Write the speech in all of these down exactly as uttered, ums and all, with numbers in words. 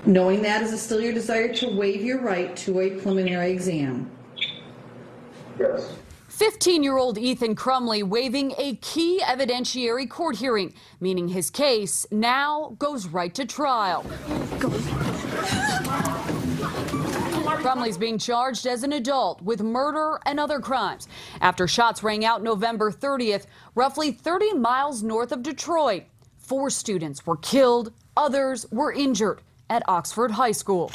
Knowing that, is it still your desire to waive your right to a preliminary exam? Yes. fifteen-year-old Ethan Crumbley waiving a key evidentiary court hearing, meaning his case now goes right to trial. Crumbley's being charged as an adult with murder and other crimes after shots rang out November thirtieth, roughly thirty miles north of Detroit. Four students were killed, others were injured at Oxford High School.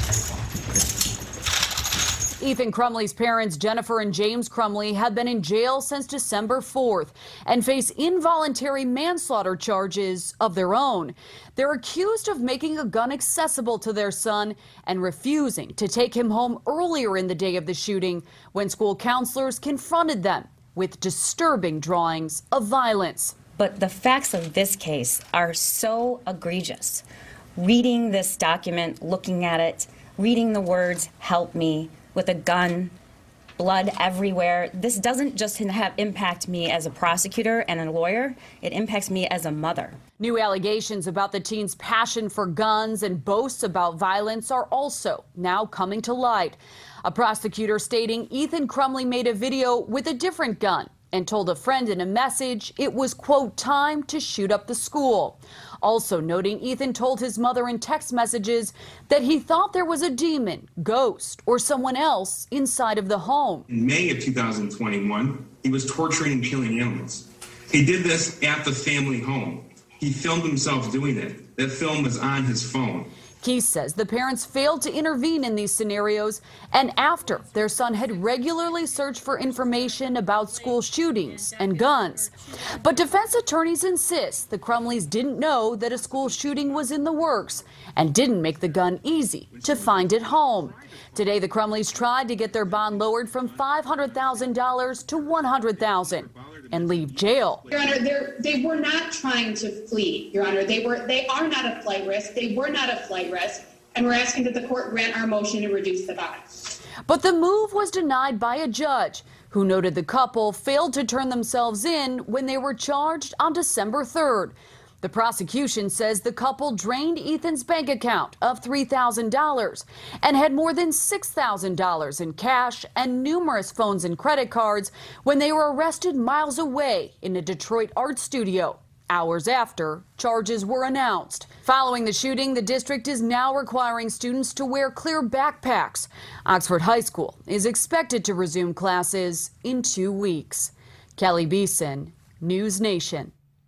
Ethan Crumbley's parents, Jennifer and James Crumbley, have been in jail since December fourth and face involuntary manslaughter charges of their own. They're accused of making a gun accessible to their son and refusing to take him home earlier in the day of the shooting when school counselors confronted them with disturbing drawings of violence. But the facts of this case are so egregious. Reading this document, looking at it, reading the words, "help me," with a gun, blood everywhere. This doesn't just have impact me as a prosecutor and a lawyer, it impacts me as a mother. New allegations about the teen's passion for guns and boasts about violence are also now coming to light. A prosecutor stating Ethan Crumbley made a video with a different gun and told a friend in a message it was, quote, time to shoot up the school. Also noting Ethan told his mother in text messages that he thought there was a demon, ghost, or someone else inside of the home. In May of two thousand twenty-one, he was torturing and killing animals. He did this at the family home. He filmed himself doing it. That film was on his phone. Keith says the parents failed to intervene in these scenarios, and after their son had regularly searched for information about school shootings and guns. But defense attorneys insist the Crumbleys didn't know that a school shooting was in the works and didn't make the gun easy to find at home. Today, the Crumbleys tried to get their bond lowered from five hundred thousand dollars to one hundred thousand dollars and leave jail. Your Honor, they're, they were not trying to flee, Your Honor. They were. They are not a flight risk. They were not a flight risk, and we're asking that the court grant our motion to reduce the bond. But the move was denied by a judge who noted the couple failed to turn themselves in when they were charged on December third. The prosecution says the couple drained Ethan's bank account of three thousand dollars and had more than six thousand dollars in cash and numerous phones and credit cards when they were arrested miles away in a Detroit art studio. Hours after charges were announced. Following the shooting, the district is now requiring students to wear clear backpacks. Oxford High School is expected to resume classes in two weeks. Kelly Beeson, News Nation.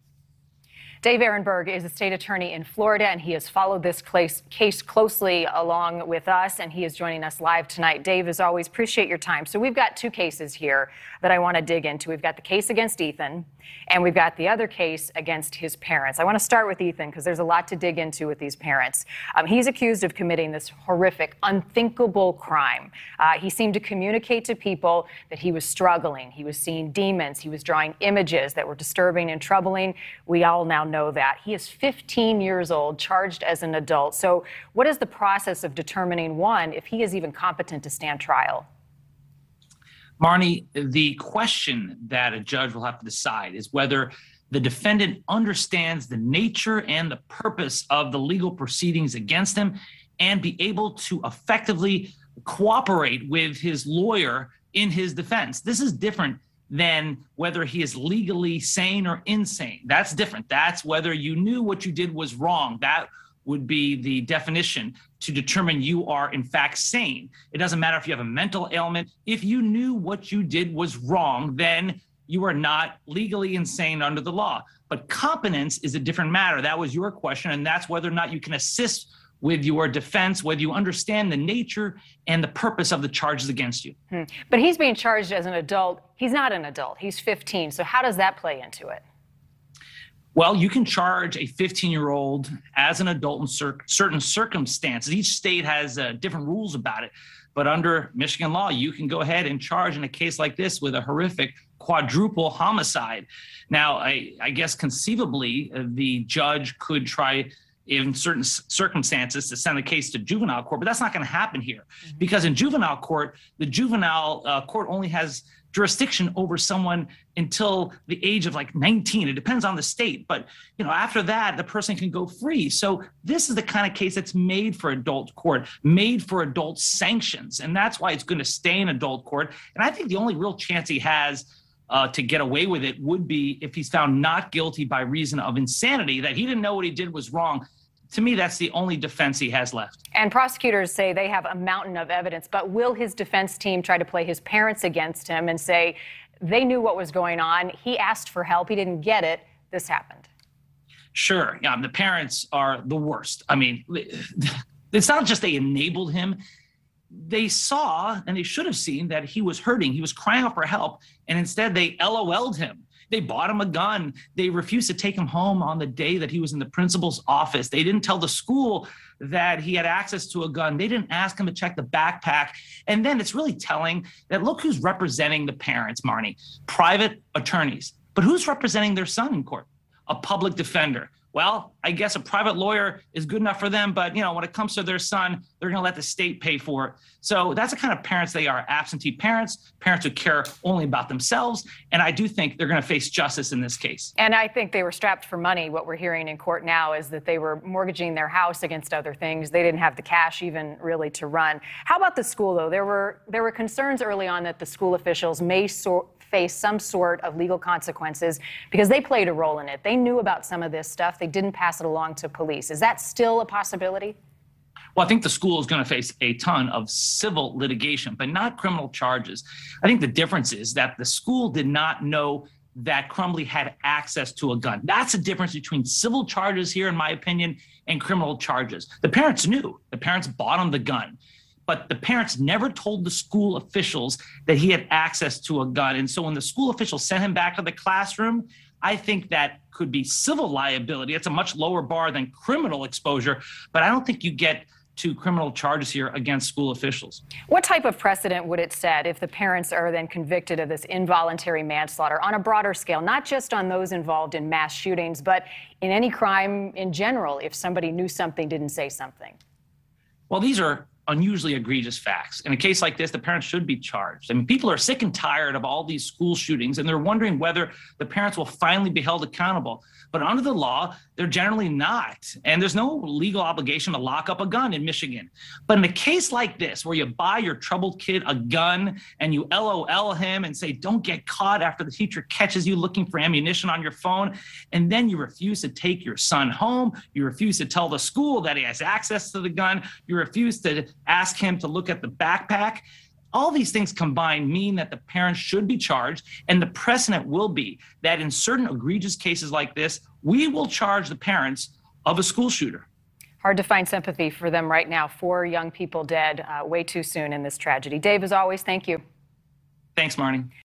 Dave Ehrenberg is a state attorney in Florida, and he has followed this case closely along with us, and he is joining us live tonight. Dave, as always, appreciate your time. So we've got two cases here that I want to dig into. We've got the case against Ethan, and we've got the other case against his parents. I want to start with Ethan because there's a lot to dig into with these parents. Um, he's accused of committing this horrific, unthinkable crime. Uh, he seemed to communicate to people that he was struggling. He was seeing demons. He was drawing images that were disturbing and troubling. We all now know that. He is fifteen years old, charged as an adult. So what is the process of determining, one, if he is even competent to stand trial? Marnie, the question that a judge will have to decide is whether the defendant understands the nature and the purpose of the legal proceedings against him and be able to effectively cooperate with his lawyer in his defense. This is different than whether he is legally sane or insane. That's different. That's whether you knew what you did was wrong. That would be the definition to determine you are in fact sane. It doesn't matter if you have a mental ailment. If you knew what you did was wrong, then you are not legally insane under the law. But competence is a different matter. That was your question, and that's whether or not you can assist with your defense, whether you understand the nature and the purpose of the charges against you. Hmm. But he's being charged as an adult. He's not an adult. He's fifteen. So how does that play into it? Well, you can charge a fifteen-year-old as an adult in cer- certain circumstances. Each state has uh, different rules about it. But under Michigan law, you can go ahead and charge in a case like this with a horrific quadruple homicide. Now, I, I guess conceivably, uh, the judge could try in certain circumstances to send the case to juvenile court, but that's not going to happen here because in juvenile court, the juvenile uh, court only has jurisdiction over someone until the age of like nineteen. It depends on the state, but you know, after that, the person can go free. So this is the kind of case that's made for adult court, made for adult sanctions, and that's why it's going to stay in adult court. And I think the only real chance he has Uh, to get away with it would be if he's found not guilty by reason of insanity, that he didn't know what he did was wrong. To me, that's the only defense he has left. And prosecutors say they have a mountain of evidence, but will his defense team try to play his parents against him and say they knew what was going on? He asked for help. He didn't get it. This happened. Sure. Yeah, the parents are the worst. I mean, it's not just they enabled him. They saw, and they should have seen, that he was hurting. He was crying out for help, and instead they L O L'd him. They bought him a gun. They refused to take him home on the day that he was in the principal's office. They didn't tell the school that he had access to a gun. They didn't ask him to check the backpack. And then it's really telling that look who's representing the parents, Marnie, private attorneys. But who's representing their son in court? A public defender. Well, I guess a private lawyer is good enough for them, but you know, when it comes to their son, they're going to let the state pay for it. So that's the kind of parents they are, absentee parents, parents who care only about themselves. And I do think they're going to face justice in this case. And I think they were strapped for money. What we're hearing in court now is that they were mortgaging their house against other things. They didn't have the cash even really to run. How about the school, though? There were there were concerns early on that the school officials may sort face some sort of legal consequences because they played a role in it. They knew about some of this stuff. They didn't pass it along to police. Is that still a possibility? Well, I think the school is going to face a ton of civil litigation, but not criminal charges. I think the difference is that the school did not know that Crumbley had access to a gun. That's the difference between civil charges here, in my opinion, and criminal charges. The parents knew. The parents bought him the gun. But the parents never told the school officials that he had access to a gun. And so when the school officials sent him back to the classroom, I think that could be civil liability. It's a much lower bar than criminal exposure, but I don't think you get to criminal charges here against school officials. What type of precedent would it set if the parents are then convicted of this involuntary manslaughter on a broader scale, not just on those involved in mass shootings, but in any crime in general, if somebody knew something, didn't say something? Well, these are unusually egregious facts. In a case like this, the parents should be charged. I mean, people are sick and tired of all these school shootings, and they're wondering whether the parents will finally be held accountable. But under the law, they're generally not. And there's no legal obligation to lock up a gun in Michigan. But in a case like this, where you buy your troubled kid a gun and you L O L him and say, don't get caught after the teacher catches you looking for ammunition on your phone, and then you refuse to take your son home, you refuse to tell the school that he has access to the gun, you refuse to ask him to look at the backpack. All these things combined mean that the parents should be charged, and the precedent will be that in certain egregious cases like this, we will charge the parents of a school shooter. Hard to find sympathy for them right now. Four young people dead uh, way too soon in this tragedy. Dave, as always, thank you. Thanks, Marnie.